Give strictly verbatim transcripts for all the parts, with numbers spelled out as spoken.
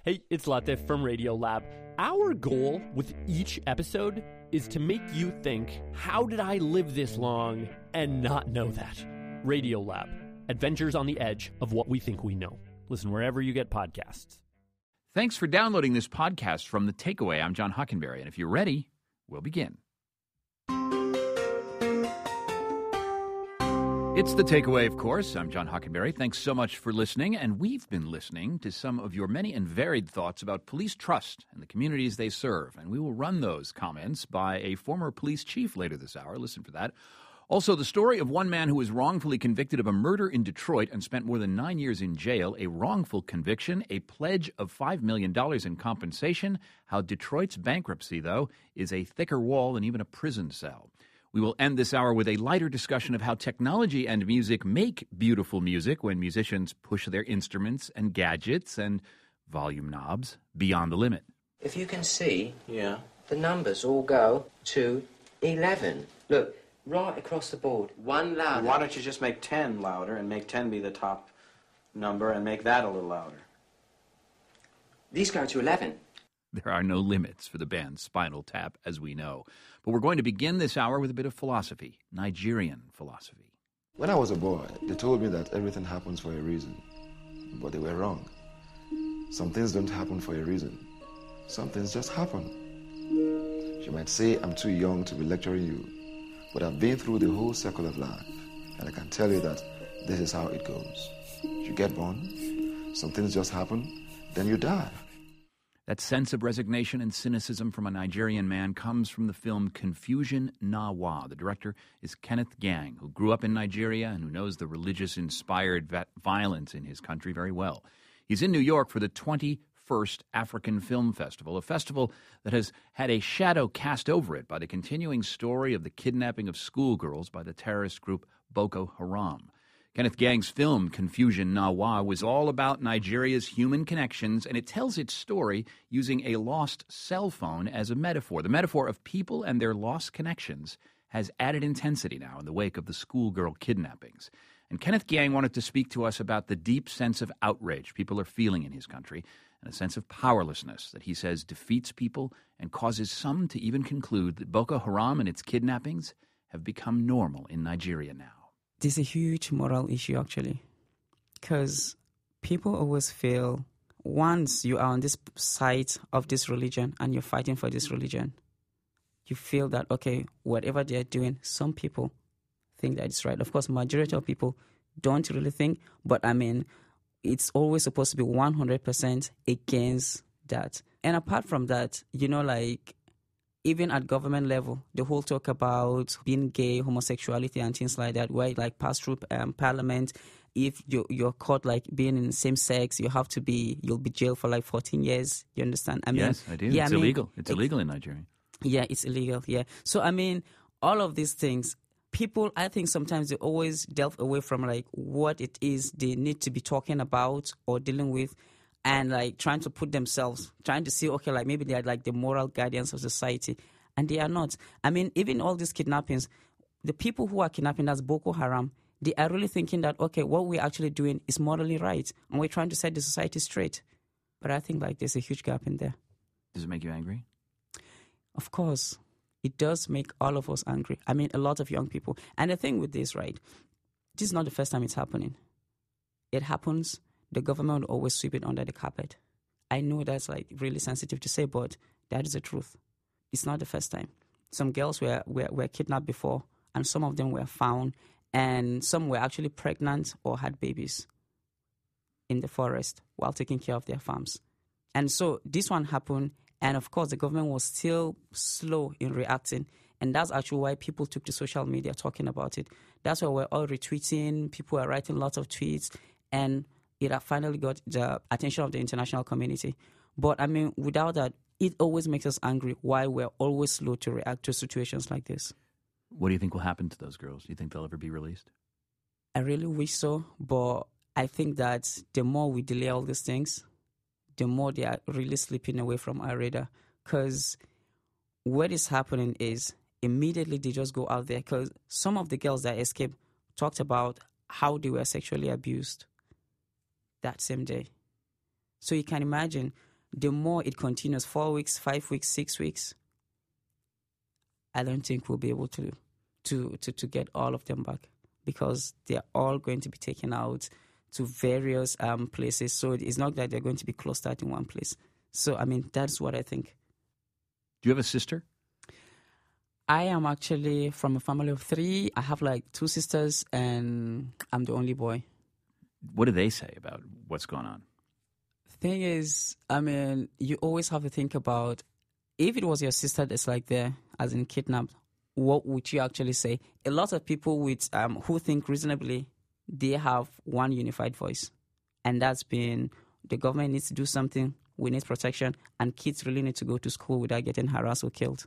Hey, it's Latif from Radiolab. Our goal with each episode is to make you think, how did I live this long and not know that? Radiolab, adventures on the edge of what we think we know. Listen wherever you get podcasts. Thanks for downloading this podcast from The Takeaway. I'm John Hockenberry, and if you're ready, we'll begin. It's The Takeaway, of course. I'm John Hockenberry. Thanks so much for listening, and we've been listening to some of your many and varied thoughts about police trust and the communities they serve, and we will run those comments by a former police chief later this hour. Listen for that. Also, the story of one man who was wrongfully convicted of a murder in Detroit and spent more than nine years in jail, a wrongful conviction, a pledge of five million dollars in compensation, how Detroit's bankruptcy, though, is a thicker wall than even a prison cell. We will end this hour with a lighter discussion of how technology and music make beautiful music when musicians push their instruments and gadgets and volume knobs beyond the limit. If you can see, Yeah. the numbers all go to eleven. Look, right across the board. One louder. Why don't you just make ten louder and make ten be the top number and make that a little louder? These go to eleven. There are no limits for the band Spinal Tap, as we know. But we're going to begin this hour with a bit of philosophy, Nigerian philosophy. When I was a boy, they told me that everything happens for a reason, but they were wrong. Some things don't happen for a reason. Some things just happen. You might say I'm too young to be lecturing you, but I've been through the whole circle of life, and I can tell you that this is how it goes. You get born, some things just happen, then you die. That sense of resignation and cynicism from a Nigerian man comes from the film Confusion Nawa. The director is Kenneth Gang, who grew up in Nigeria and who knows the religious-inspired va- violence in his country very well. He's in New York for the twenty-first African Film Festival, a festival that has had a shadow cast over it by the continuing story of the kidnapping of schoolgirls by the terrorist group Boko Haram. Kenneth Gang's film, Confusion Nawa, was all about Nigeria's human connections, and it tells its story using a lost cell phone as a metaphor. The metaphor of people and their lost connections has added intensity now in the wake of the schoolgirl kidnappings. And Kenneth Gang wanted to speak to us about the deep sense of outrage people are feeling in his country and a sense of powerlessness that he says defeats people and causes some to even conclude that Boko Haram and its kidnappings have become normal in Nigeria now. There's a huge moral issue, actually, because people always feel once you are on this side of this religion and you're fighting for this religion, you feel that, okay, whatever they're doing, some people think that it's right. Of course, majority of people don't really think, but I mean, it's always supposed to be one hundred percent against that. And apart from that, you know, like, even at government level, the whole talk about being gay, homosexuality, and things like that, where like pass through um, parliament, if you're, you're caught like being in the same sex, you have to be, you'll be jailed for like fourteen years. You understand? I mean, yes, I do. Yeah, it's I mean, illegal. It's it, illegal in Nigeria. Yeah, it's illegal. Yeah. So, I mean, all of these things, people, I think sometimes they always delve away from like what it is they need to be talking about or dealing with, and like trying to put themselves, trying to see, okay, like maybe they are like the moral guardians of society. And they are not. I mean, even all these kidnappings, the people who are kidnapping, that's Boko Haram, they are really thinking that, okay, what we're actually doing is morally right. And we're trying to set the society straight. But I think like there's a huge gap in there. Does it make you angry? Of course. It does make all of us angry. I mean, a lot of young people. And the thing with this, right, this is not the first time it's happening. It happens. The government will always sweep it under the carpet. I know that's like really sensitive to say, but that is the truth. It's not the first time. Some girls were, were, were kidnapped before, and some of them were found, and some were actually pregnant or had babies in the forest while taking care of their farms. And so this one happened, and of course the government was still slow in reacting, and that's actually why people took to social media talking about it. That's why we're all retweeting, people are writing lots of tweets, and it finally got the attention of the international community. But I mean, without that, it always makes us angry why we're always slow to react to situations like this. What do you think will happen to those girls? Do you think they'll ever be released? I really wish so, but I think that the more we delay all these things, the more they are really slipping away from our radar. Because what is happening is immediately they just go out there, because some of the girls that escaped talked about how they were sexually abused that same day. So you can imagine the more it continues, four weeks, five weeks, six weeks, I don't think we'll be able to to to, to get all of them back, because they're all going to be taken out to various um, places. So it's not that they're going to be clustered in one place. So, I mean, that's what I think. Do you have a sister? I am actually from a family of three. I have like two sisters, and I'm the only boy. What do they say about what's going on? Thing is, I mean, you always have to think about, if it was your sister that's like there, as in kidnapped, what would you actually say? A lot of people with um, who think reasonably, they have one unified voice, and that's been the government needs to do something. We need protection, and kids really need to go to school without getting harassed or killed.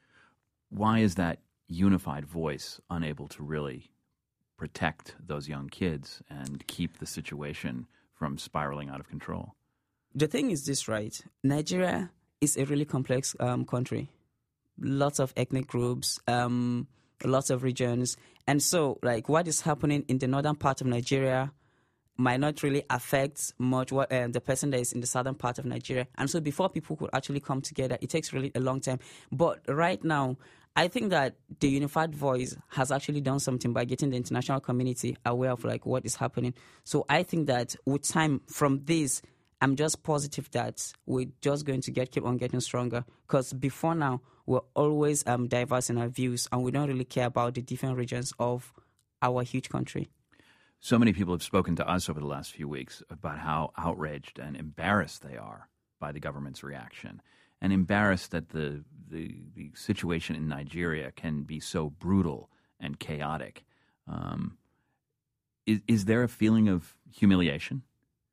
Why is that unified voice unable to really protect those young kids and keep the situation from spiraling out of control? The thing is this, right? Nigeria is a really complex um, country. Lots of ethnic groups, um, lots of regions. And so, like, what is happening in the northern part of Nigeria might not really affect much what uh, the person that is in the southern part of Nigeria. And so before people could actually come together, it takes really a long time. But right now, I think that the unified voice has actually done something by getting the international community aware of like what is happening. So I think that with time from this, I'm just positive that we're just going to get keep on getting stronger, because before now, we're always um, diverse in our views, and we don't really care about the different regions of our huge country. So many people have spoken to us over the last few weeks about how outraged and embarrassed they are by the government's reaction, and embarrassed that the, the, the situation in Nigeria can be so brutal and chaotic. Um, is, is there a feeling of humiliation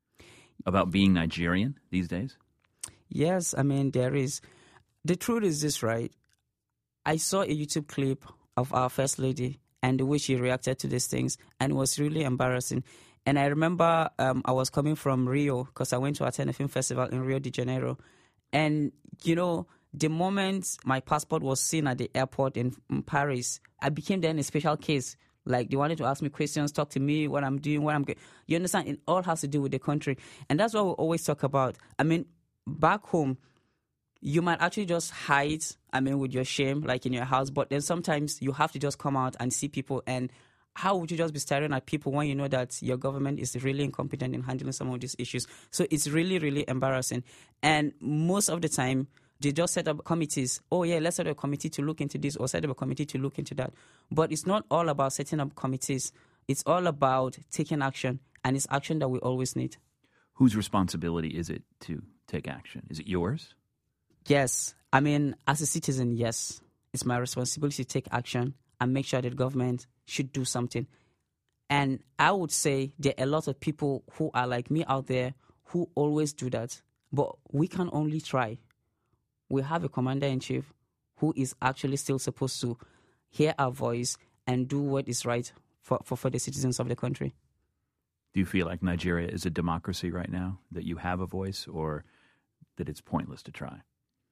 about being Nigerian these days? Yes, I mean, there is. The truth is this, right? I saw a YouTube clip of our First Lady and the way she reacted to these things, and it was really embarrassing. And I remember um, I was coming from Rio, because I went to attend a film festival in Rio de Janeiro. And, you know, the moment my passport was seen at the airport in, in Paris, I became then a special case. Like, they wanted to ask me questions, talk to me, what I'm doing, what I'm doing. You understand? It all has to do with the country. And that's what we always talk about. I mean, back home, you might actually just hide, I mean, with your shame, like in your house. But then sometimes you have to just come out and see people. And how would you just be staring at people when you know that your government is really incompetent in handling some of these issues? So it's really, really embarrassing. And most of the time, they just set up committees. Oh, yeah, let's set up a committee to look into this, or set up a committee to look into that. But it's not all about setting up committees. It's all about taking action, and it's action that we always need. Whose responsibility is it to take action? Is it yours? Yes. I mean, as a citizen, yes. It's my responsibility to take action and make sure that the government should do something. And I would say there are a lot of people who are like me out there who always do that. But we can only try. We have a commander-in-chief who is actually still supposed to hear our voice and do what is right for, for, for the citizens of the country. Do you feel like Nigeria is a democracy right now, that you have a voice, or that it's pointless to try?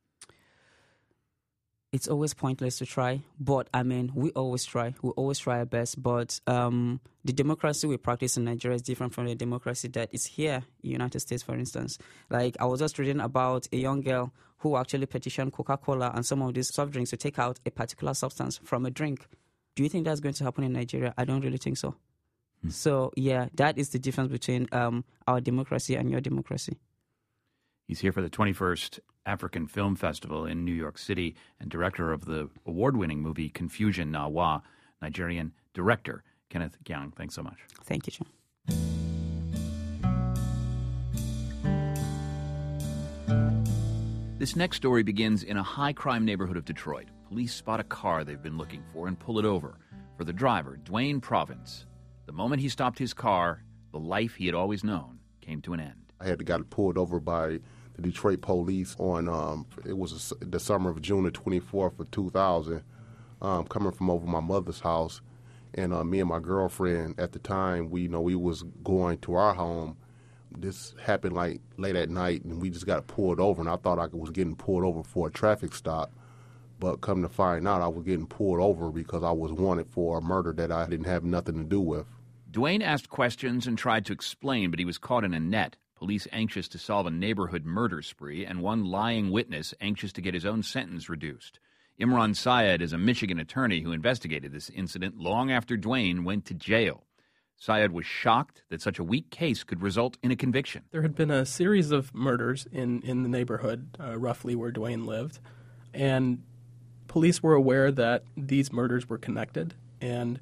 It's always pointless to try, but I mean, we always try. We always try our best, but um, the democracy we practice in Nigeria is different from the democracy that is here in the United States, for instance. Like, I was just reading about a young girl who actually petitioned Coca-Cola and some of these soft drinks to take out a particular substance from a drink. Do you think that's going to happen in Nigeria? I don't really think so. Hmm. So, yeah, that is the difference between um, our democracy and your democracy. He's here for the twenty-first African Film Festival in New York City, and director of the award-winning movie Confusion Nawa, Nigerian director Kenneth Gyang. Thanks so much. Thank you, John. This next story begins in a high-crime neighborhood of Detroit. Police spot a car they've been looking for and pull it over. For the driver, Dwayne Province, the moment he stopped his car, the life he had always known came to an end. I had got pulled over by the Detroit police on, um, it was a, the summer of June the twenty-fourth of two thousand, um, coming from over my mother's house. And uh, me and my girlfriend at the time, we, you know, we was going to our home. This happened like late at night, and we just got pulled over, and I thought I was getting pulled over for a traffic stop. But come to find out, I was getting pulled over because I was wanted for a murder that I didn't have nothing to do with. Dwayne asked questions and tried to explain, but he was caught in a net. police anxious to solve a neighborhood murder spree, and one lying witness anxious to get his own sentence reduced. Imran Syed is a Michigan attorney who investigated this incident long after Dwayne went to jail. Syed was shocked that such a weak case could result in a conviction. There had been a series of murders in, in the neighborhood, uh, roughly where Dwayne lived, and police were aware that these murders were connected, and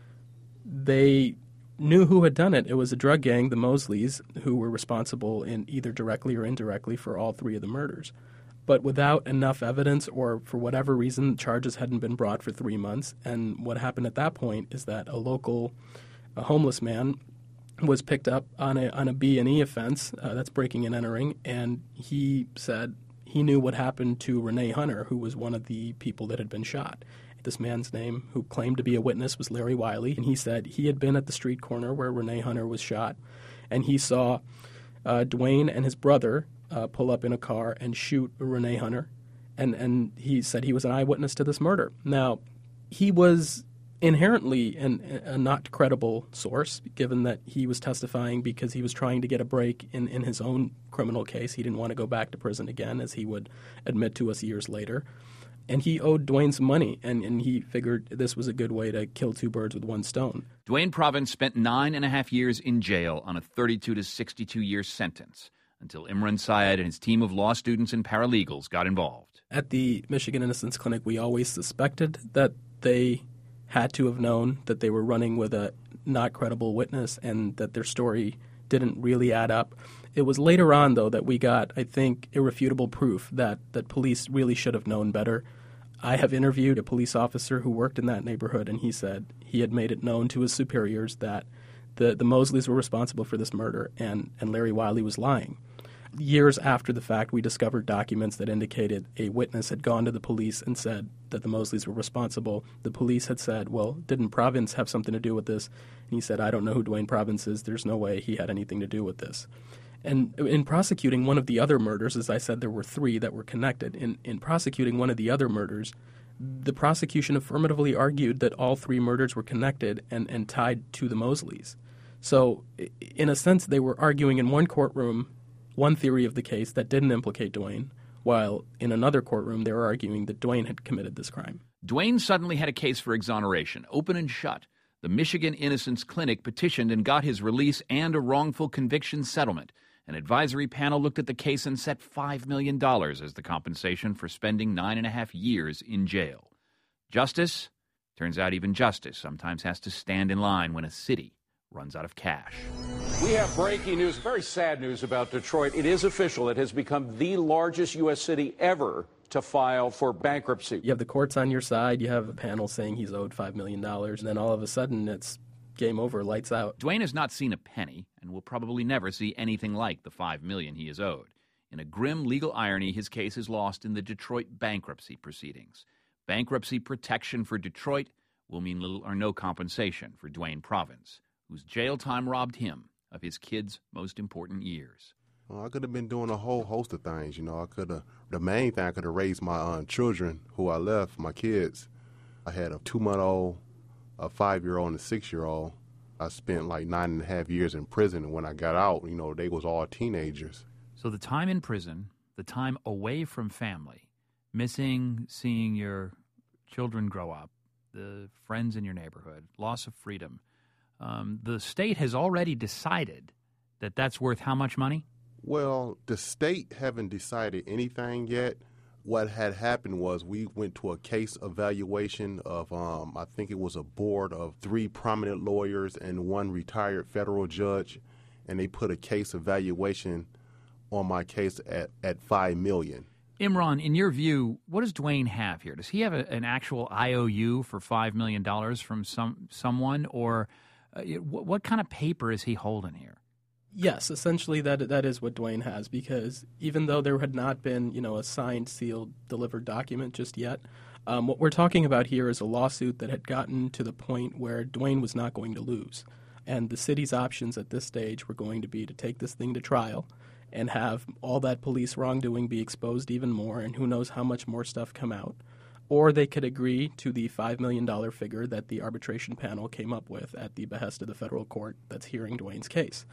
they knew who had done it. It was a drug gang, the Mosleys, who were responsible in either directly or indirectly for all three of the murders. But without enough evidence, or for whatever reason, charges hadn't been brought for three months. And what happened at that point is that a local a homeless man was picked up on a on a B and E offense, uh, that's breaking and entering, and he said he knew what happened to Renee Hunter, who was one of the people that had been shot. This man's name, who claimed to be a witness, was Larry Wiley, and he said he had been at the street corner where Renee Hunter was shot, and he saw uh, Dwayne and his brother uh, pull up in a car and shoot Renee Hunter, and, and he said he was an eyewitness to this murder. Now, he was inherently an, a not credible source, given that he was testifying because he was trying to get a break in, in his own criminal case. He didn't want to go back to prison again, as he would admit to us years later. And he owed Dwayne some money, and, and he figured this was a good way to kill two birds with one stone. Dwayne Province spent nine and a half years in jail on a thirty-two to sixty-two year sentence until Imran Syed and his team of law students and paralegals got involved. At the Michigan Innocence Clinic, we always suspected that they had to have known that they were running with a not credible witness and that their story didn't really add up. It was later on, though, that we got, I think, irrefutable proof that, that police really should have known better. I have interviewed a police officer who worked in that neighborhood, and he said he had made it known to his superiors that the, the Mosleys were responsible for this murder, and, and Larry Wiley was lying. Years after the fact, we discovered documents that indicated a witness had gone to the police and said that the Mosleys were responsible. The police had said, well, didn't Province have something to do with this? And he said, I don't know who Dwayne Province is. There's no way he had anything to do with this. And in prosecuting one of the other murders, as I said, there were three that were connected. In, in prosecuting one of the other murders, the prosecution affirmatively argued that all three murders were connected and, and tied to the Mosleys. So in a sense, they were arguing in one courtroom one theory of the case that didn't implicate Dwayne, while in another courtroom they were arguing that Dwayne had committed this crime. Dwayne suddenly had a case for exoneration, open and shut. The Michigan Innocence Clinic petitioned and got his release and a wrongful conviction settlement. An advisory panel looked at the case and set five million dollars as the compensation for spending nine and a half years in jail. Justice? Turns out even justice sometimes has to stand in line when a city runs out of cash. We have breaking news, very sad news about Detroit. It is official. It has become the largest U S city ever to file for bankruptcy. You have the courts on your side. You have a panel saying he's owed five million dollars. And then all of a sudden, it's game over, lights out. Dwayne has not seen a penny and will probably never see anything like the five million dollars he is owed. In a grim legal irony, his case is lost in the Detroit bankruptcy proceedings. Bankruptcy protection for Detroit will mean little or no compensation for Dwayne Province, whose jail time robbed him of his kids' most important years. Well, I could have been doing a whole host of things, you know. I could have, the main thing, I could have raised my uh, children who I left, my kids. I had a two-month-old, a five-year-old, and a six-year-old. I spent like nine and a half years in prison, and when I got out, you know, they was all teenagers. So the time in prison, the time away from family, missing seeing your children grow up, the friends in your neighborhood, loss of freedom, um, the state has already decided that that's worth how much money? Well, the state haven't decided anything yet. What had happened was we went to a case evaluation of, um, I think it was a board of three prominent lawyers and one retired federal judge, and they put a case evaluation on my case at, at five million dollars. Imran, in your view, what does Dwayne have here? Does he have a, an actual I O U for five million dollars from some someone, or uh, what, what kind of paper is he holding here? Yes, essentially that that is what Dwayne has, because even though there had not been, you know, a signed, sealed, delivered document just yet, um, what we're talking about here is a lawsuit that had gotten to the point where Dwayne was not going to lose. And the city's options at this stage were going to be to take this thing to trial and have all that police wrongdoing be exposed even more, and who knows how much more stuff come out. Or they could agree to the five million dollars figure that the arbitration panel came up with at the behest of the federal court that's hearing Dwayne's case.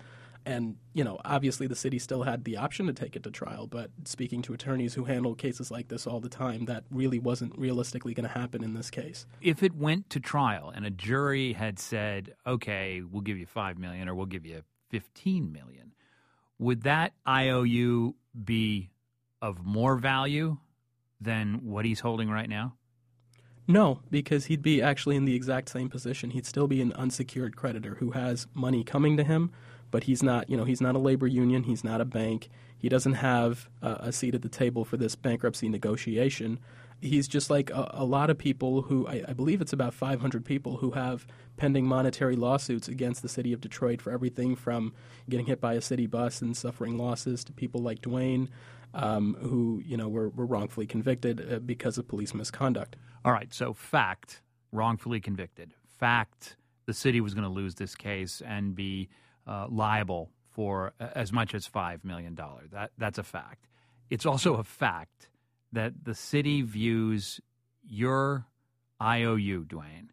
And, you know, obviously the city still had the option to take it to trial, but speaking to attorneys who handle cases like this all the time, that really wasn't realistically going to happen in this case. If it went to trial and a jury had said, okay, we'll give you five million dollars or we'll give you fifteen million dollars, would that I O U be of more value than what he's holding right now? No, because he'd be actually in the exact same position. He'd still be an unsecured creditor who has money coming to him, but he's not, you know, he's not a labor union, he's not a bank. He doesn't have uh, a seat at the table for this bankruptcy negotiation. He's just like a, a lot of people who, I, I believe it's about five hundred people who have pending monetary lawsuits against the city of Detroit for everything from getting hit by a city bus and suffering losses to people like Dwayne, um, who, you know, were, were wrongfully convicted uh, because of police misconduct. All right, so fact, wrongfully convicted. Fact, the city was going to lose this case and be uh, liable for as much as five million dollars. That That's a fact. It's also a fact that the city views your I O U, Dwayne,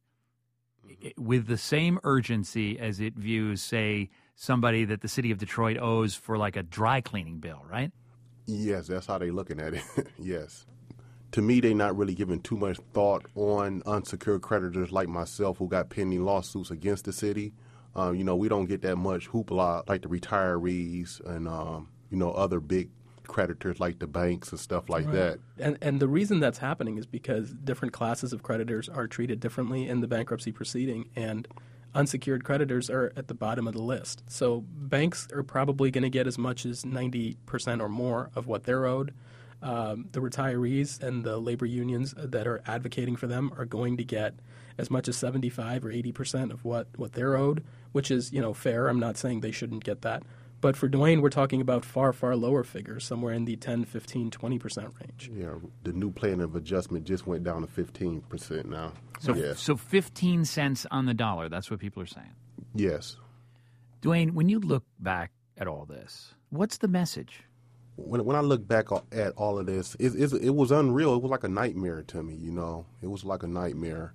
with the same urgency as it views, say, somebody that the city of Detroit owes for like a dry cleaning bill, right? Yes, that's how they're looking at it. Yes. To me, they're not really giving too much thought on unsecured creditors like myself who got pending lawsuits against the city. Um, you know, we don't get that much hoopla like the retirees and, um, you know, other big creditors like the banks and stuff like right. that. And and the reason that's happening is because different classes of creditors are treated differently in the bankruptcy proceeding, and unsecured creditors are at the bottom of the list. So banks are probably going to get as much as ninety percent or more of what they're owed. Um, the retirees and the labor unions that are advocating for them are going to get as much as seventy-five or eighty percent of what, what they're owed, which is, you know, fair. I'm not saying they shouldn't get that. But for Dwayne, we're talking about far, far lower figures, somewhere in the ten, fifteen, twenty percent range. Yeah, the new plan of adjustment just went down to fifteen percent now. So, yeah. so fifteen cents on the dollar, that's what people are saying. Yes. Dwayne, when you look back at all this, what's the message? When when I look back at all of this, it, it, it was unreal. It was like a nightmare to me, you know. It was like a nightmare.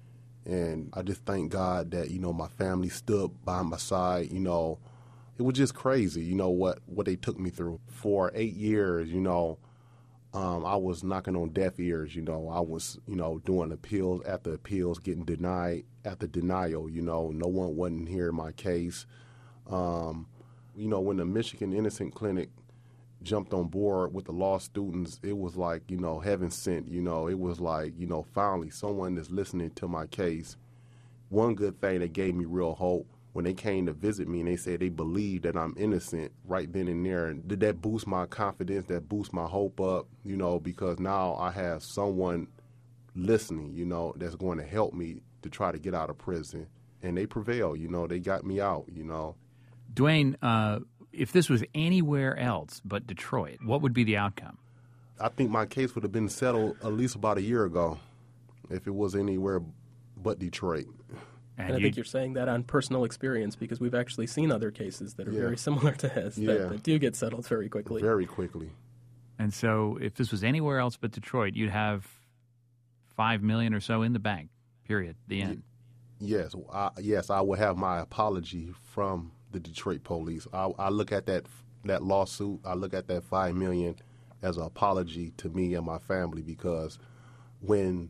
And I just thank God that, you know, my family stood by my side, you know. It was just crazy, you know, what, what they took me through. For eight years, you know, um, I was knocking on deaf ears, you know. I was, you know, doing appeals after appeals, getting denied after denial, you know. No one wasn't hearing my case. Um, you know, when the Michigan Innocent Clinic jumped on board with the law students, it was like, you know, heaven sent, you know. It was like, you know, finally someone is listening to my case. One good thing that gave me real hope, when they came to visit me and they said they believe that I'm innocent right then and there, and did that boost my confidence, that boost my hope up, you know, because now I have someone listening, you know, that's going to help me to try to get out of prison. And they prevailed, you know, they got me out, you know. Dwayne, uh, if this was anywhere else but Detroit, what would be the outcome? I think my case would have been settled at least about a year ago if it was anywhere but Detroit. And, and I think you're saying that on personal experience because we've actually seen other cases that are yeah. very similar to his yeah. that, that do get settled very quickly. Very quickly. And so if this was anywhere else but Detroit, you'd have five million dollars or so in the bank, period, the end. Yes, I, yes, I would have my apology from the Detroit police. I, I look at that that lawsuit, I look at that five million dollars as an apology to me and my family because when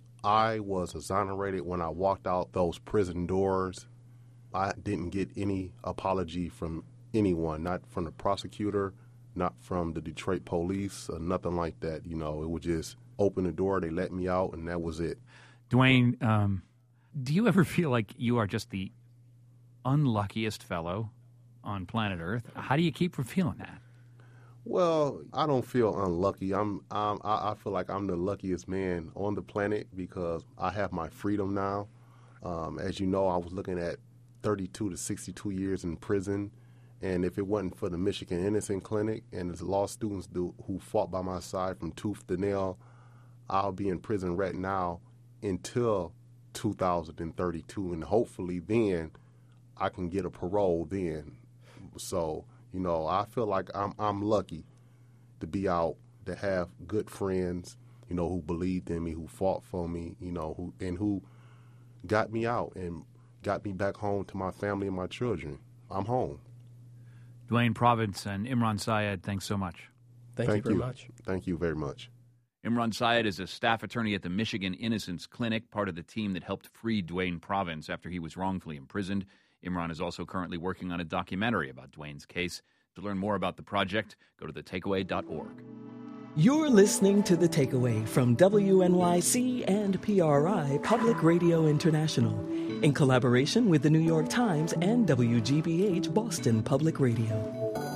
I was exonerated, when I walked out those prison doors, I didn't get any apology from anyone, not from the prosecutor, not from the Detroit police, or nothing like that. You know, it was just open the door, they let me out, and that was it. Dwayne, um, do you ever feel like you are just the unluckiest fellow on planet Earth? How do you keep from feeling that? Well, I don't feel unlucky. I'm, I'm, I feel like I'm the luckiest man on the planet because I have my freedom now. Um, as you know, I was looking at thirty-two to sixty-two years in prison, and if it wasn't for the Michigan Innocent Clinic and the law students do, who fought by my side from tooth to nail, I'll be in prison right now until two thousand thirty-two, and hopefully then I can get a parole then. So, you know, I feel like I'm I'm lucky to be out, to have good friends, you know, who believed in me, who fought for me, you know, who and who got me out and got me back home to my family and my children. I'm home. Duane Province and Imran Syed, thanks so much. Thank, Thank you very you. much. Thank you very much. Imran Syed is a staff attorney at the Michigan Innocence Clinic, part of the team that helped free Duane Province after he was wrongfully imprisoned. Imran is also currently working on a documentary about Duane's case. To learn more about the project, go to the takeaway dot org. You're listening to The Takeaway from W N Y C and P R I Public Radio International in collaboration with the New York Times and W G B H Boston Public Radio.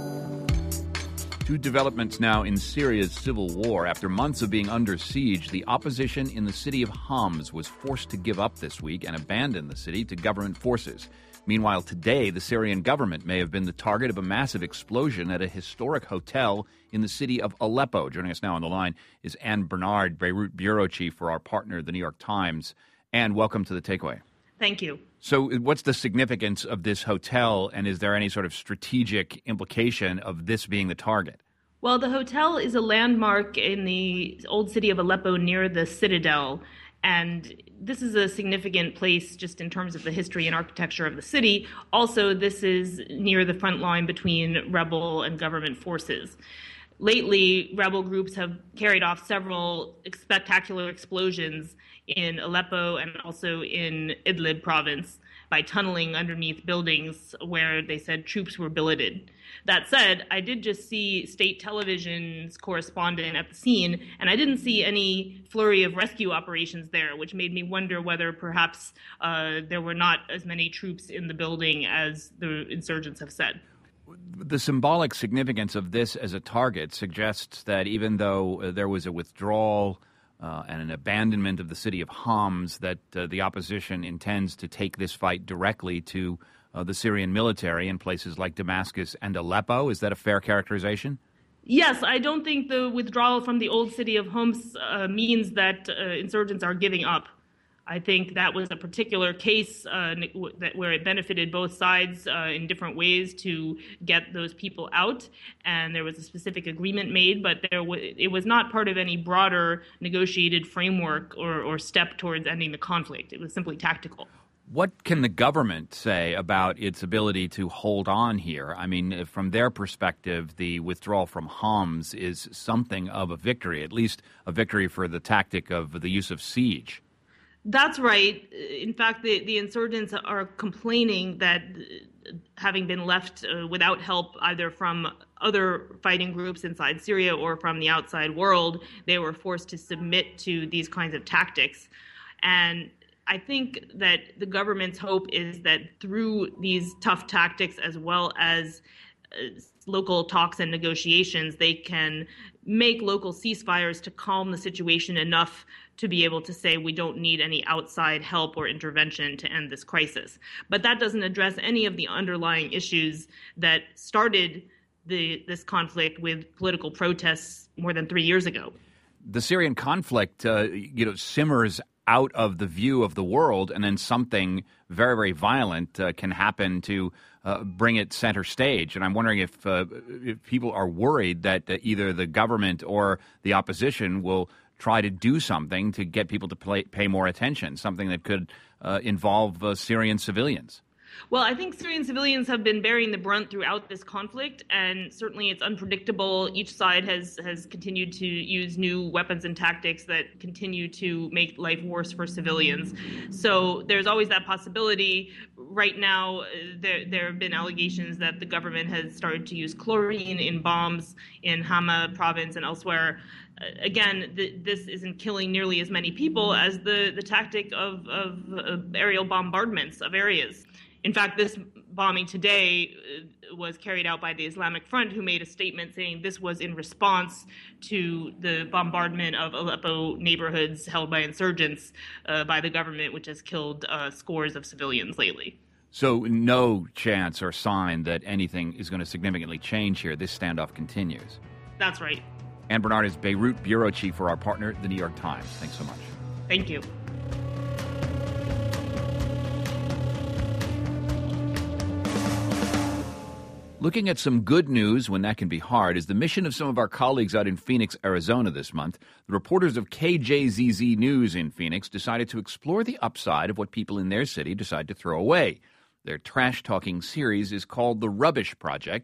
Two developments now in Syria's civil war. After months of being under siege, the opposition in the city of Homs was forced to give up this week and abandon the city to government forces. Meanwhile, today, the Syrian government may have been the target of a massive explosion at a historic hotel in the city of Aleppo. Joining us now on the line is Anne Bernard, Beirut bureau chief for our partner, the New York Times. Anne, welcome to The Takeaway. Thank you. So what's the significance of this hotel, and is there any sort of strategic implication of this being the target? Well, the hotel is a landmark in the old city of Aleppo near the citadel. And this is a significant place just in terms of the history and architecture of the city. Also, this is near the front line between rebel and government forces. Lately, rebel groups have carried off several spectacular explosions in Aleppo and also in Idlib province by tunneling underneath buildings where they said troops were billeted. That said, I did just see state television's correspondent at the scene, and I didn't see any flurry of rescue operations there, which made me wonder whether perhaps uh, there were not as many troops in the building as the insurgents have said. The symbolic significance of this as a target suggests that even though there was a withdrawal uh, and an abandonment of the city of Homs, that uh, the opposition intends to take this fight directly to uh, the Syrian military in places like Damascus and Aleppo. Is that a fair characterization? Yes, I don't think the withdrawal from the old city of Homs uh, means that uh, insurgents are giving up. I think that was a particular case uh, that, where it benefited both sides uh, in different ways to get those people out, and there was a specific agreement made, but there w- it was not part of any broader negotiated framework or, or step towards ending the conflict. It was simply tactical. What can the government say about its ability to hold on here? I mean, from their perspective, the withdrawal from Homs is something of a victory, at least a victory for the tactic of the use of siege. That's right. In fact, the, the insurgents are complaining that having been left uh, without help either from other fighting groups inside Syria or from the outside world, they were forced to submit to these kinds of tactics. And I think that the government's hope is that through these tough tactics, as well as uh, local talks and negotiations, they can make local ceasefires to calm the situation enough to be able to say we don't need any outside help or intervention to end this crisis. But that doesn't address any of the underlying issues that started the, this conflict with political protests more than three years ago. The Syrian conflict, uh, you know, simmers out of the view of the world, and then something very, very violent uh, can happen to uh, bring it center stage. And I'm wondering if, uh, if people are worried that uh, either the government or the opposition will try to do something to get people to play, pay more attention, something that could uh, involve uh, Syrian civilians. Well, I think Syrian civilians have been bearing the brunt throughout this conflict, and certainly it's unpredictable. Each side has, has continued to use new weapons and tactics that continue to make life worse for civilians. So there's always that possibility. Right now, there, there have been allegations that the government has started to use chlorine in bombs in Hama province and elsewhere. Again, th- this isn't killing nearly as many people as the, the tactic of, of, of aerial bombardments of areas. In fact, this bombing today was carried out by the Islamic Front, who made a statement saying this was in response to the bombardment of Aleppo neighborhoods held by insurgents uh, by the government, which has killed uh, scores of civilians lately. So no chance or sign that anything is going to significantly change here. This standoff continues. That's right. Anne Bernard is Beirut bureau chief for our partner, the New York Times. Thanks so much. Thank you. Looking at some good news when that can be hard is the mission of some of our colleagues out in Phoenix, Arizona this month. The reporters of K J Z Z News in Phoenix decided to explore the upside of what people in their city decide to throw away. Their trash-talking series is called The Rubbish Project,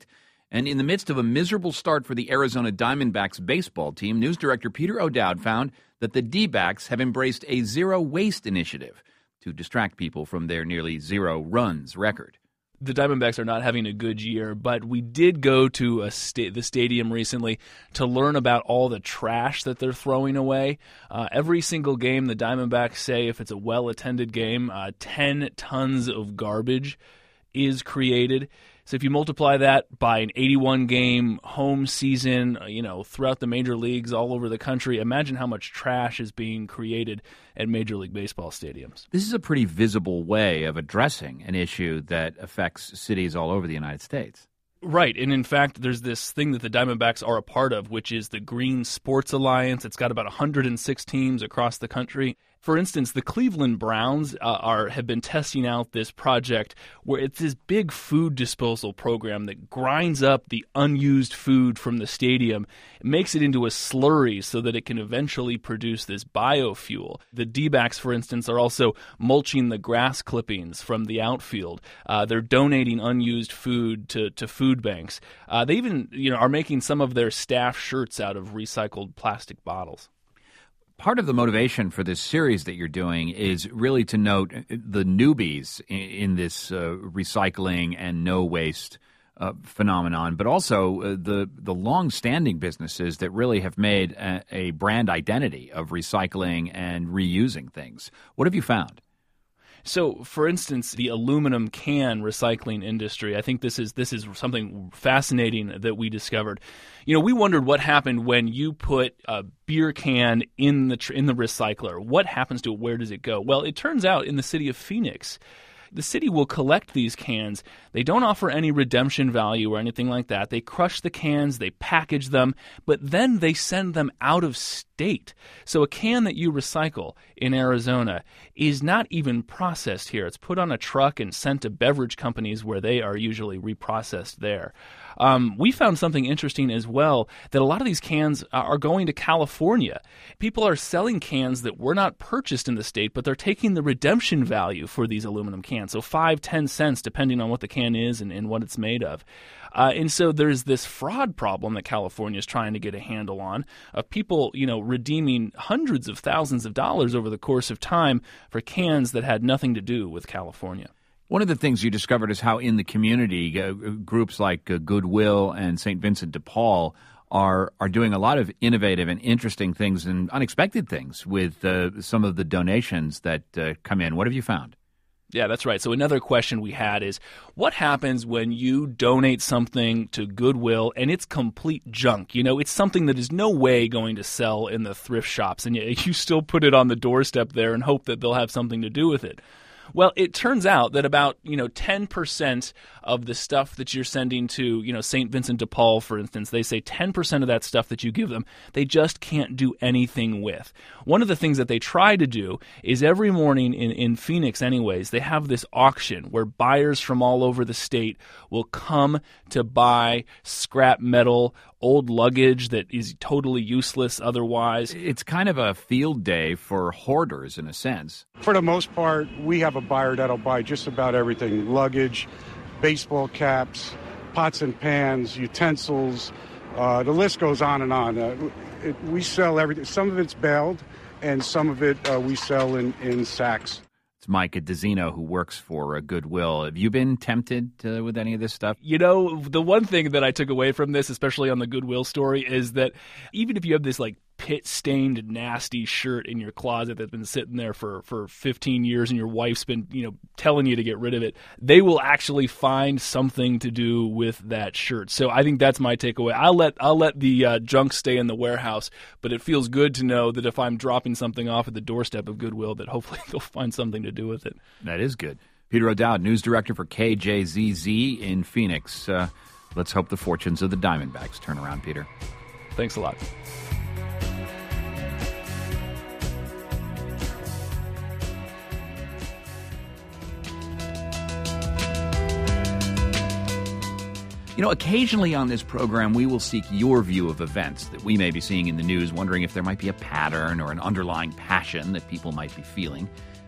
And in the midst of a miserable start for the Arizona Diamondbacks baseball team, news director Peter O'Dowd found that the D-backs have embraced a zero-waste initiative to distract people from their nearly zero runs record. The Diamondbacks are not having a good year, but we did go to a sta- the stadium recently to learn about all the trash that they're throwing away. Uh, every single game, the Diamondbacks say, if it's a well-attended game, uh, ten tons of garbage is created. So if you multiply that by an eighty-one game home season, you know, throughout the major leagues all over the country, imagine how much trash is being created at Major League Baseball stadiums. This is a pretty visible way of addressing an issue that affects cities all over the United States. Right, and in fact, there's this thing that the Diamondbacks are a part of, which is the Green Sports Alliance. It's got about one hundred six teams across the country. For instance, the Cleveland Browns uh, are have been testing out this project where it's this big food disposal program that grinds up the unused food from the stadium, makes it into a slurry so that it can eventually produce this biofuel. The D-backs, for instance, are also mulching the grass clippings from the outfield. Uh, they're donating unused food to, to food banks. Uh, they even, you know, are making some of their staff shirts out of recycled plastic bottles. Part of the motivation for this series that you're doing is really to note the newbies in, in this uh, recycling and no-waste uh, phenomenon, but also uh, the, the long-standing businesses that really have made a, a brand identity of recycling and reusing things. What have you found? So, for instance, the aluminum can recycling industry, I think this is this is something fascinating that we discovered. You know, we wondered what happened when you put a beer can in the in the recycler. What happens to it? Where does it go? Well, it turns out in the city of Phoenix, the city will collect these cans. They don't offer any redemption value or anything like that. They crush the cans, they package them, but then they send them out of state. So a can that you recycle in Arizona is not even processed here. It's put on a truck and sent to beverage companies where they are usually reprocessed there. Um, we found something interesting as well, that a lot of these cans are going to California. People are selling cans that were not purchased in the state, but they're taking the redemption value for these aluminum cans. So five, ten cents, depending on what the can is and, and what it's made of. Uh, and so there's this fraud problem that California is trying to get a handle on of people, you know, redeeming hundreds of thousands of dollars over the course of time for cans that had nothing to do with California. One of the things you discovered is how in the community, uh, groups like uh, Goodwill and Saint Vincent de Paul are are doing a lot of innovative and interesting things and unexpected things with uh, some of the donations that uh, come in. What have you found? Yeah, that's right. So another question we had is, what happens when you donate something to Goodwill and it's complete junk? You know, it's something that is no way going to sell in the thrift shops, and you, you still put it on the doorstep there and hope that they'll have something to do with it. Well, it turns out that about, you know, ten percent of the stuff that you're sending to, you know, Saint Vincent de Paul, for instance, they say ten percent of that stuff that you give them, they just can't do anything with. One of the things that they try to do is every morning in, in Phoenix anyways, they have this auction where buyers from all over the state will come to buy scrap metal, old luggage that is totally useless otherwise. It's kind of a field day for hoarders in a sense. For the most part, we have a buyer that'll buy just about everything. Luggage, baseball caps, pots and pans, utensils. Uh, the list goes on and on. Uh, it, we sell everything. Some of it's baled, and some of it uh, we sell in, in sacks. It's Micah DeZino, who works for uh, Goodwill. Have you been tempted uh, with any of this stuff? You know, the one thing that I took away from this, especially on the Goodwill story, is that even if you have this, like, pit-stained, nasty shirt in your closet that's been sitting there for, for fifteen years and your wife's been, you know, telling you to get rid of it, they will actually find something to do with that shirt. So I think that's my takeaway. I'll let I'll let the uh, junk stay in the warehouse, but it feels good to know that if I'm dropping something off at the doorstep of Goodwill, that hopefully they'll find something to do with it. That is good. Peter O'Dowd, news director for K J Z Z in Phoenix. Uh, let's hope the fortunes of the Diamondbacks turn around, Peter. Thanks a lot. You know, occasionally on this program, we will seek your view of events that we may be seeing in the news, wondering if there might be a pattern or an underlying passion that people might be feeling.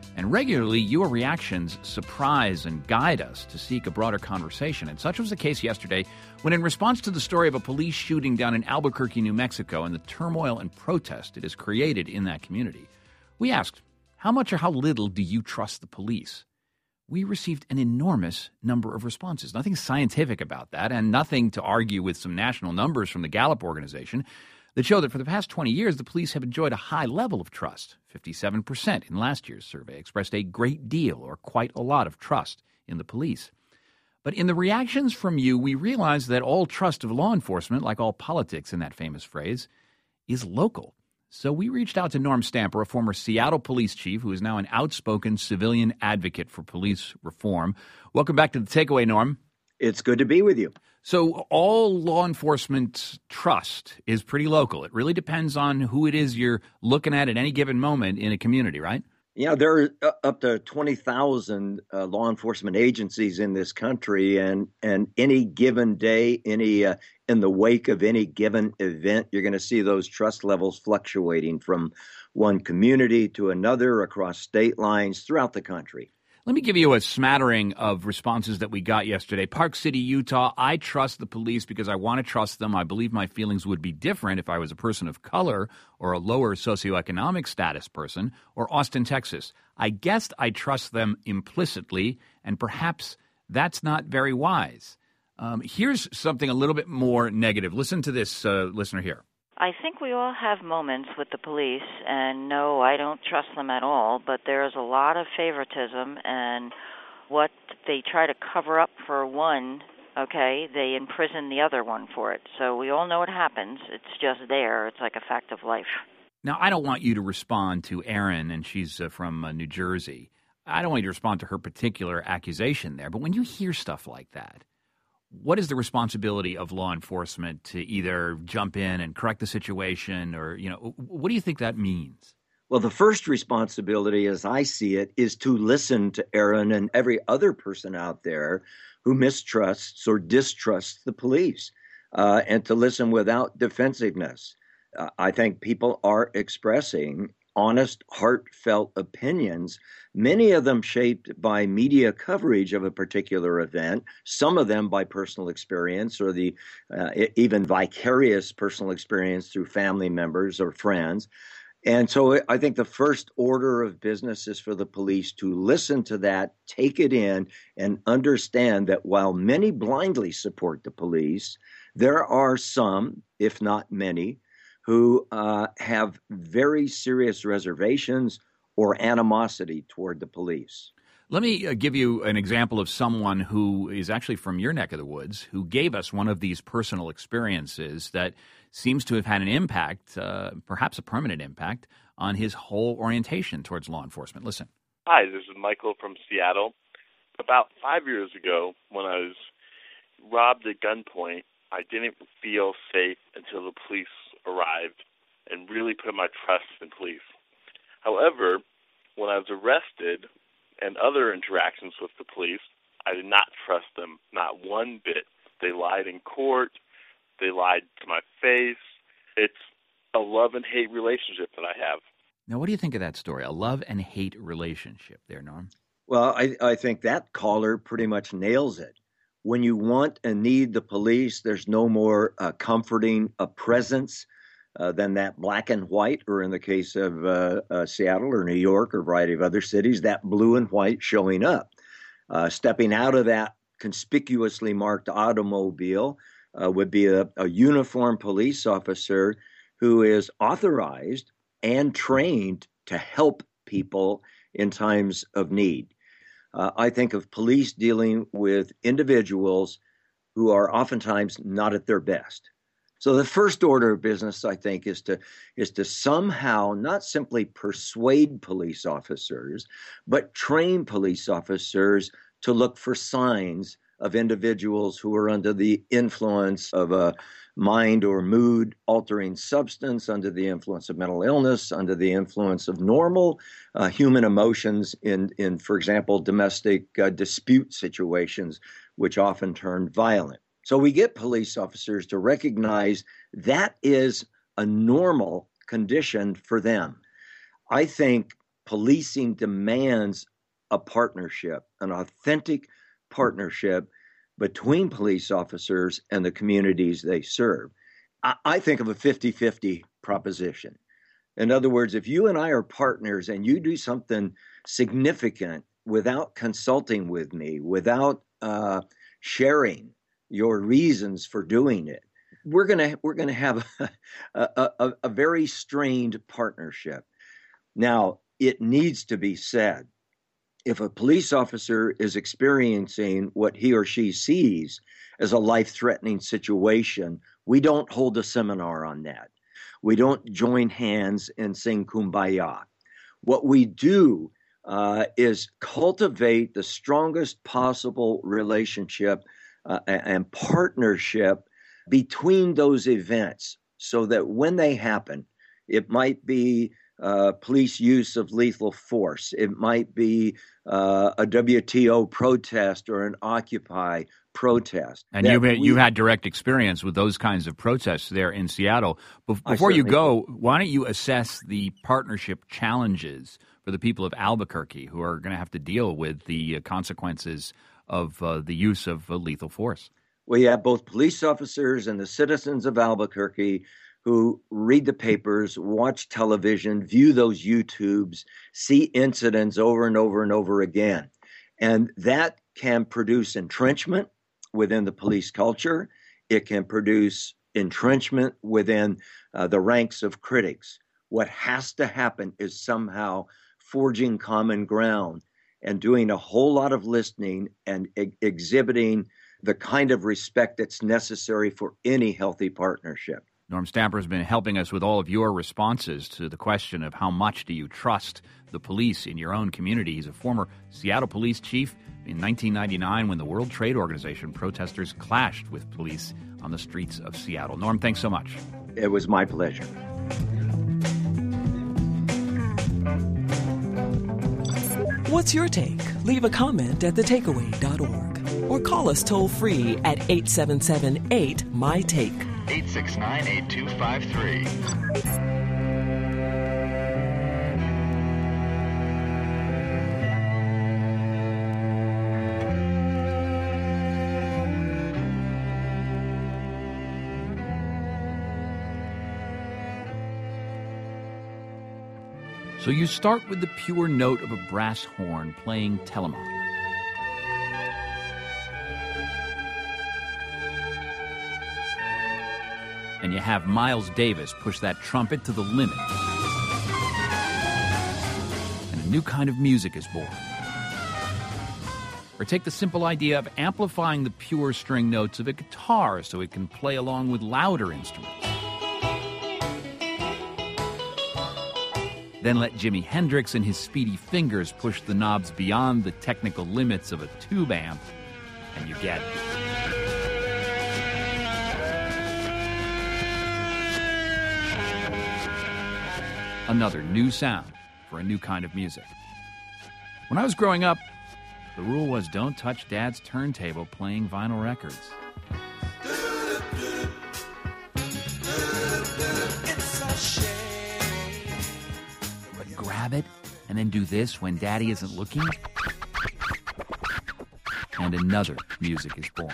And regularly, your reactions surprise and guide us to seek a broader conversation. And such was the case yesterday when, in response to the story of a police shooting down in Albuquerque, New Mexico, and the turmoil and protest it has created in that community, we asked, how much or how little do you trust the police? We received an enormous number of responses. Nothing scientific about that, and nothing to argue with some national numbers from the Gallup organization that show that for the past twenty years, the police have enjoyed a high level of trust. fifty-seven percent in last year's survey expressed a great deal or quite a lot of trust in the police. But in the reactions from you, we realized that all trust of law enforcement, like all politics in that famous phrase, is local. So we reached out to Norm Stamper, a former Seattle police chief who is now an outspoken civilian advocate for police reform. Welcome back to The Takeaway, Norm. It's good to be with you. So all law enforcement trust is pretty local. It really depends on who it is you're looking at at any given moment in a community, right? Yeah, there are up to twenty thousand uh, law enforcement agencies in this country, and and any given day, any uh, in the wake of any given event, you're going to see those trust levels fluctuating from one community to another across state lines throughout the country. Let me give you a smattering of responses that we got yesterday. Park City, Utah, I trust the police because I want to trust them. I believe my feelings would be different if I was a person of color or a lower socioeconomic status person. Or Austin, Texas, I guessed I trust them implicitly, and perhaps that's not very wise. Um, here's something a little bit more negative. Listen to this uh, listener here. I think we all have moments with the police, and no, I don't trust them at all, but there's a lot of favoritism, and what they try to cover up for one, okay, they imprison the other one for it. So we all know what happens. It's just there. It's like a fact of life. Now, I don't want you to respond to Erin, and she's uh, from uh, New Jersey. I don't want you to respond to her particular accusation there, but when you hear stuff like that, what is the responsibility of law enforcement to either jump in and correct the situation, or, you know, what do you think that means? Well, the first responsibility, as I see it, is to listen to Erin and every other person out there who mistrusts or distrusts the police, uh, and to listen without defensiveness. Uh, I think people are expressing honest, heartfelt opinions, many of them shaped by media coverage of a particular event, some of them by personal experience or the uh, even vicarious personal experience through family members or friends. And so I think the first order of business is for the police to listen to that, take it in, and understand that while many blindly support the police, there are some, if not many, who uh, have very serious reservations or animosity toward the police. Let me uh, give you an example of someone who is actually from your neck of the woods, who gave us one of these personal experiences that seems to have had an impact, uh, perhaps a permanent impact, on his whole orientation towards law enforcement. Listen. Hi, this is Michael from Seattle. About five years ago, when I was robbed at gunpoint, I didn't feel safe until the police arrived and really put my trust in police. However, when I was arrested and other interactions with the police, I did not trust them, not one bit. They lied in court. They lied to my face. It's a love and hate relationship that I have. Now, what do you think of that story? A love and hate relationship there, Norm? Well, I, I think that caller pretty much nails it. When you want and need the police, there's no more uh, comforting a presence uh, than that black and white, or in the case of uh, uh, Seattle or New York or a variety of other cities, that blue and white showing up. Uh, stepping out of that conspicuously marked automobile uh, would be a, a uniformed police officer who is authorized and trained to help people in times of need. Uh, I think of police dealing with individuals who are oftentimes not at their best. So the first order of business, I think, is to is to somehow not simply persuade police officers, but train police officers to look for signs of individuals who are under the influence of a mind or mood altering substance, under the influence of mental illness, under the influence of normal uh, human emotions in, in, for example, domestic uh, dispute situations, which often turn violent. So we get police officers to recognize that is a normal condition for them. I think policing demands a partnership, an authentic partnership between police officers and the communities they serve. I, I think of a fifty-fifty proposition. In other words, if you and I are partners and you do something significant without consulting with me, without uh, sharing your reasons for doing it, we're gonna we're gonna have a, a, a very strained partnership. Now, it needs to be said, if a police officer is experiencing what he or she sees as a life-threatening situation, we don't hold a seminar on that. We don't join hands and sing Kumbaya. What we do uh, is cultivate the strongest possible relationship uh, and partnership between those events so that when they happen, it might be uh, police use of lethal force, it might be uh, a W T O protest or an Occupy protest. And you we, you had direct experience with those kinds of protests there in Seattle. Be- before you go, did. why don't you assess the partnership challenges for the people of Albuquerque who are going to have to deal with the uh, consequences of uh, the use of uh, lethal force? Well, you have both police officers and the citizens of Albuquerque who read the papers, watch television, view those YouTubes, see incidents over and over and over again. And that can produce entrenchment within the police culture. It can produce entrenchment within uh, the ranks of critics. What has to happen is somehow forging common ground and doing a whole lot of listening and e- exhibiting the kind of respect that's necessary for any healthy partnership. Norm Stamper has been helping us with all of your responses to the question of how much do you trust the police in your own community. He's a former Seattle police chief. In nineteen ninety-nine, when the World Trade Organization protesters clashed with police on the streets of Seattle. Norm, thanks so much. It was my pleasure. What's your take? Leave a comment at the takeaway dot org or call us toll free at eight seven seven eight M Y Take. eight six nine, eight two five three. So you start with the pure note of a brass horn playing Telemon. And you have Miles Davis push that trumpet to the limit. And a new kind of music is born. Or take the simple idea of amplifying the pure string notes of a guitar so it can play along with louder instruments. Then let Jimi Hendrix and his speedy fingers push the knobs beyond the technical limits of a tube amp, and you get another new sound for a new kind of music. When I was growing up, the rule was don't touch Dad's turntable playing vinyl records. But grab it and then do this when Daddy isn't looking, and another music is born.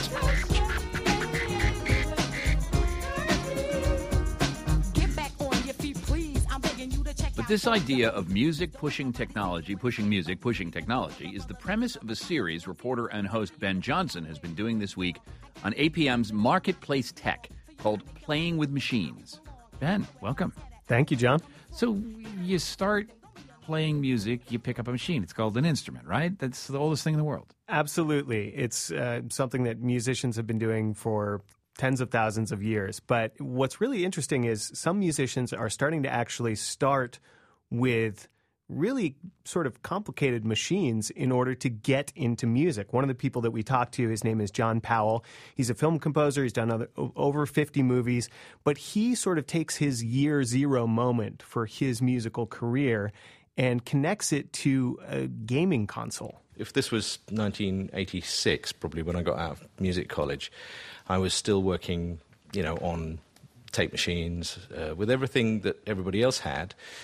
But this idea of music pushing technology, pushing music, pushing technology, is the premise of a series reporter and host Ben Johnson has been doing this week on A P M's Marketplace Tech called Playing with Machines. Ben, welcome. Thank you, John. So you start playing music, you pick up a machine. It's called an instrument, right? That's the oldest thing in the world. Absolutely. It's uh, something that musicians have been doing for tens of thousands of years. But what's really interesting is some musicians are starting to actually start with really sort of complicated machines in order to get into music. One of the people that we talked to, his name is John Powell. He's a film composer. He's done other, over fifty movies. But he sort of takes his year zero moment for his musical career and connects it to a gaming console. If this was nineteen eighty-six, probably when I got out of music college, I was still working, you know, on tape machines uh, with everything that everybody else had.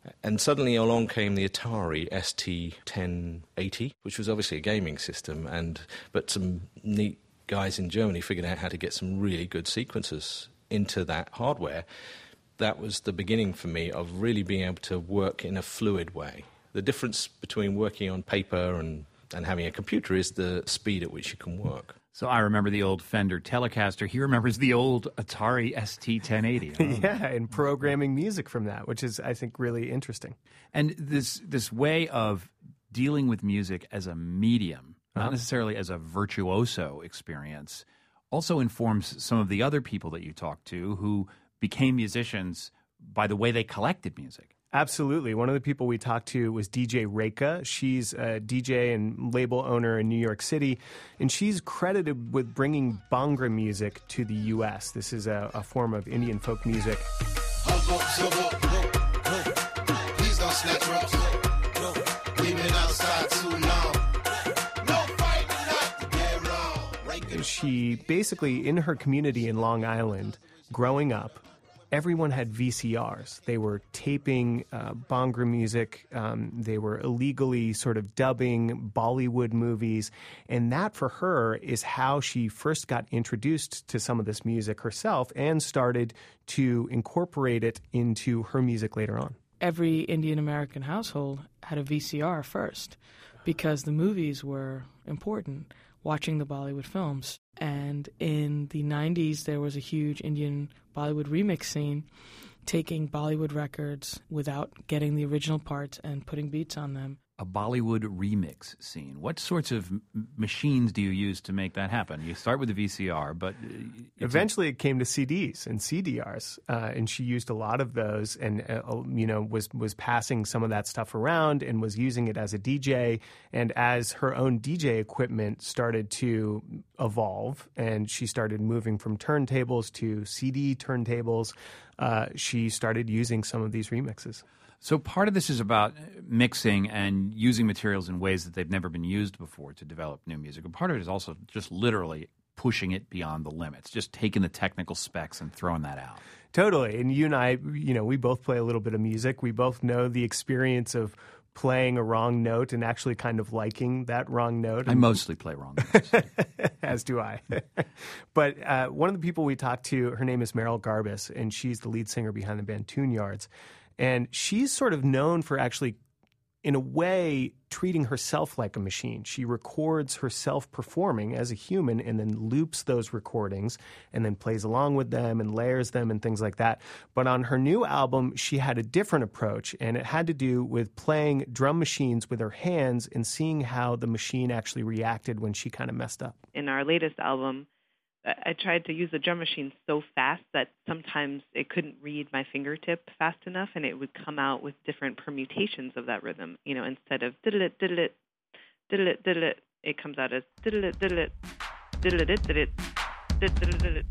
And suddenly along came the Atari S T ten eighty, which was obviously a gaming system, and but some neat guys in Germany figured out how to get some really good sequencers into that hardware. That was the beginning for me of really being able to work in a fluid way. The difference between working on paper and, and having a computer is the speed at which you can work. So I remember the old Fender Telecaster. He remembers the old Atari S T ten eighty. Oh. Yeah, and programming music from that, which is, I think, really interesting. And this this way of dealing with music as a medium, Uh-huh. not necessarily as a virtuoso experience, also informs some of the other people that you talk to who became musicians by the way they collected music. Absolutely. One of the people we talked to was D J Reka. She's a D J and label owner in New York City, and she's credited with bringing Bhangra music to the U S. This is a, a form of Indian folk music. Please don't snatch ropes. We've been outside too long. No fighting, not to get wrong. She basically, in her community in Long Island, growing up, everyone had V C Rs. They were taping uh, Bhangra music. Um, they were illegally sort of dubbing Bollywood movies. And that, for her, is how she first got introduced to some of this music herself and started to incorporate it into her music later on. Every Indian American household had a V C R first because the movies were important, watching the Bollywood films. And in the nineties, there was a huge Indian Bollywood remix scene, taking Bollywood records without getting the original parts and putting beats on them. A Bollywood remix scene. What sorts of m- machines do you use to make that happen? You start with the V C R, but... Uh, Eventually it came to C Ds and C D Rs, uh, and she used a lot of those and, uh, you know, was, was passing some of that stuff around and was using it as a D J. And as her own D J equipment started to evolve and she started moving from turntables to C D turntables, uh, she started using some of these remixes. So part of this is about mixing and using materials in ways that they've never been used before to develop new music. And part of it is also just literally pushing it beyond the limits, just taking the technical specs and throwing that out. Totally. And you and I, you know, we both play a little bit of music. We both know the experience of playing a wrong note and actually kind of liking that wrong note. I mostly play wrong notes. As do I. But uh, one of the people we talked to, her name is Meryl Garbus, and she's the lead singer behind the band Tune Yards. And she's sort of known for actually, in a way, treating herself like a machine. She records herself performing as a human and then loops those recordings and then plays along with them and layers them and things like that. But on her new album, she had a different approach, and it had to do with playing drum machines with her hands and seeing how the machine actually reacted when she kind of messed up. In our latest album, I tried to use the drum machine so fast that sometimes it couldn't read my fingertip fast enough, and it would come out with different permutations of that rhythm. You know, instead of diddle-it, diddle-it, diddle-it, diddle-it, it comes out as diddle-it, diddle-it, diddle-it, diddle-it, diddle-it, diddle-it.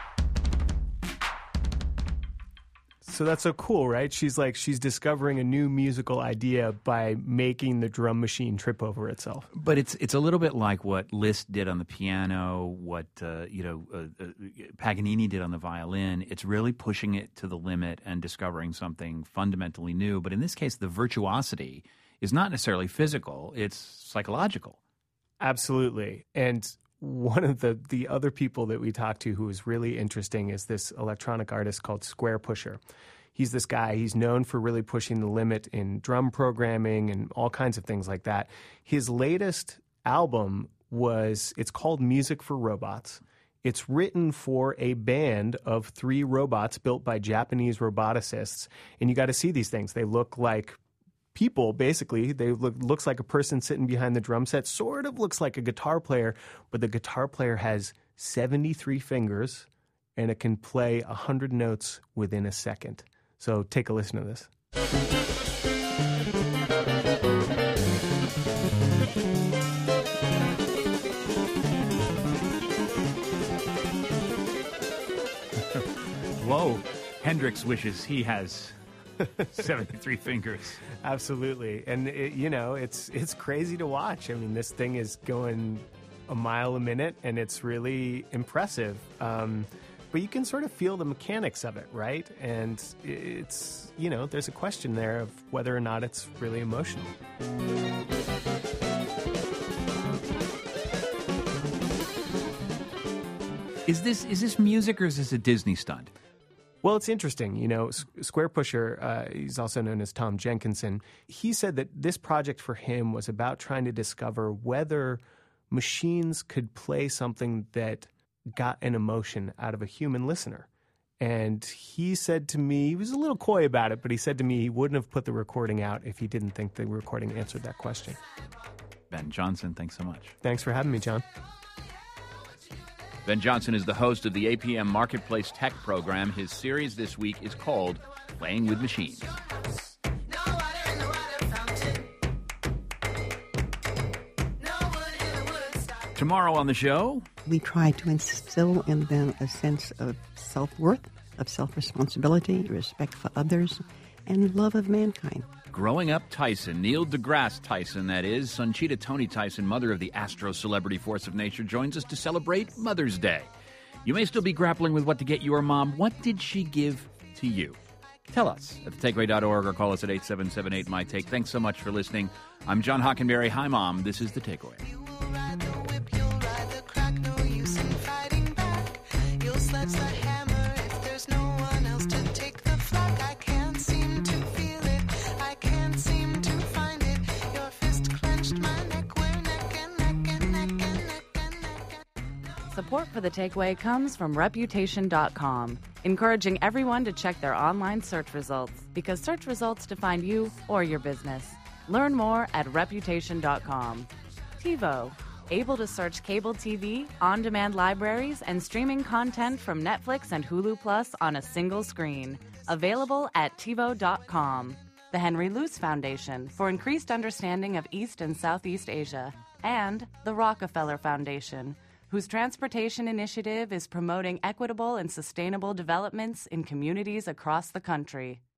So that's so cool, right? She's like, she's discovering a new musical idea by making the drum machine trip over itself. But it's it's a little bit like what Liszt did on the piano, what uh, you know uh, uh, Paganini did on the violin. It's really pushing it to the limit and discovering something fundamentally new. But in this case, the virtuosity is not necessarily physical; it's psychological. Absolutely. And one of the, the other people that we talked to who was really interesting is this electronic artist called Square Pusher. He's this guy, he's known for really pushing the limit in drum programming and all kinds of things like that. His latest album was, it's called Music for Robots. It's written for a band of three robots built by Japanese roboticists. And you got to see these things. They look like people, basically. They look looks like a person sitting behind the drum set, sort of looks like a guitar player, but the guitar player has seventy-three fingers and it can play one hundred notes within a second. So take a listen to this. Whoa. Hendrix wishes he has seventy-three fingers. Absolutely. And, it, you know, it's it's crazy to watch. I mean, this thing is going a mile a minute, and it's really impressive. Um, but you can sort of feel the mechanics of it, right? And it's, you know, there's a question there of whether or not it's really emotional. Is this is this music or is this a Disney stunt? Well, it's interesting. You know, Squarepusher, uh, he's also known as Tom Jenkinson, he said that this project for him was about trying to discover whether machines could play something that got an emotion out of a human listener. And he said to me, he was a little coy about it, but he said to me he wouldn't have put the recording out if he didn't think the recording answered that question. Ben Johnson, thanks so much. Thanks for having me, John. Ben Johnson is the host of the A P M Marketplace Tech program. His series this week is called Playing with Machines. Tomorrow on the show, we try to instill in them a sense of self-worth, of self-responsibility, respect for others, and love of mankind. Growing Up Tyson, Neil deGrasse Tyson, that is, Sanchita Toni Tyson, mother of the astro-celebrity force of nature, joins us to celebrate Mother's Day. You may still be grappling with what to get your mom. What did she give to you? Tell us at the takeaway dot org or call us at eight seven seven eight, M Y Take. Thanks so much for listening. I'm John Hockenberry. Hi, Mom. This is The Takeaway. Support for The Takeaway comes from Reputation dot com, encouraging everyone to check their online search results because search results define you or your business. Learn more at Reputation dot com. TiVo, able to search cable T V, on-demand libraries, and streaming content from Netflix and Hulu Plus on a single screen. Available at TiVo dot com. The Henry Luce Foundation for increased understanding of East and Southeast Asia. And the Rockefeller Foundation, whose transportation initiative is promoting equitable and sustainable developments in communities across the country.